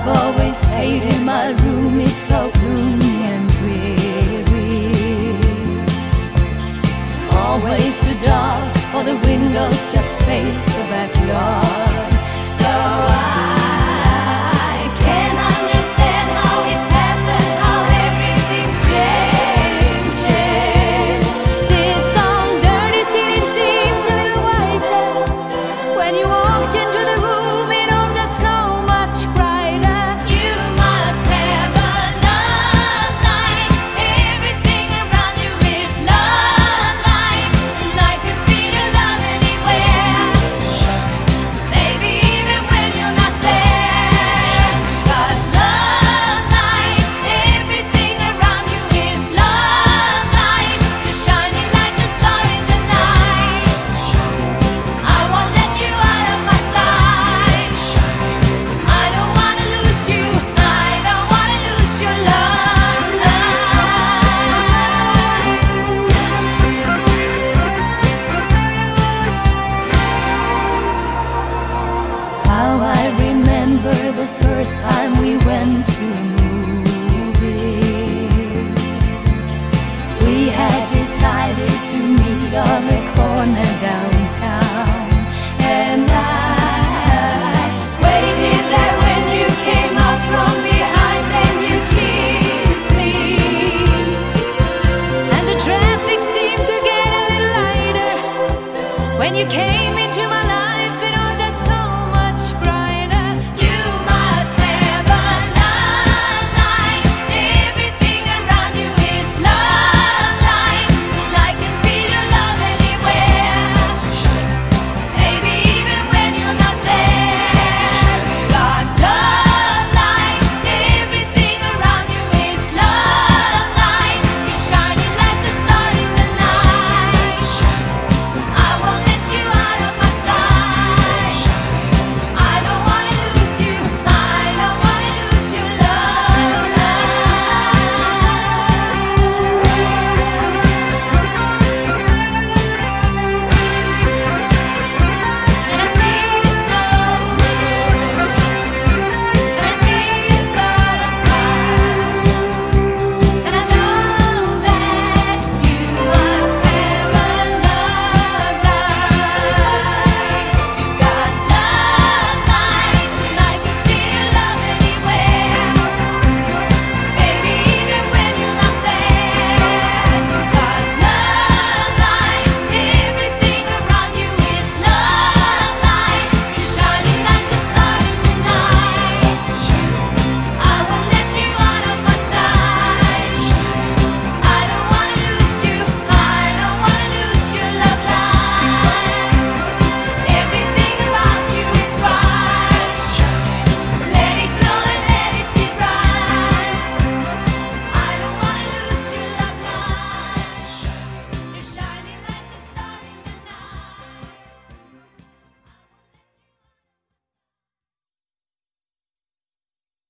always stayed in my room, it's so gloomy and dreary. Always too dark for the windows, just face the backyard. So I can't understand how it's happened, how everything's changing. This old dirty ceiling seems a little whiter when you walked into the room. It all got so much brighter. You must have a love light. Everything around you is love light, and I can feel your love anywhere. Baby, even when you're not there. But love light, everything around you is love light. You're shining like a star in the night. I won't let you out of my sight. I don't wanna lose you. I don't wanna lose your love light. How I remember the first time we went to a movie. We had decided to meet on the corner down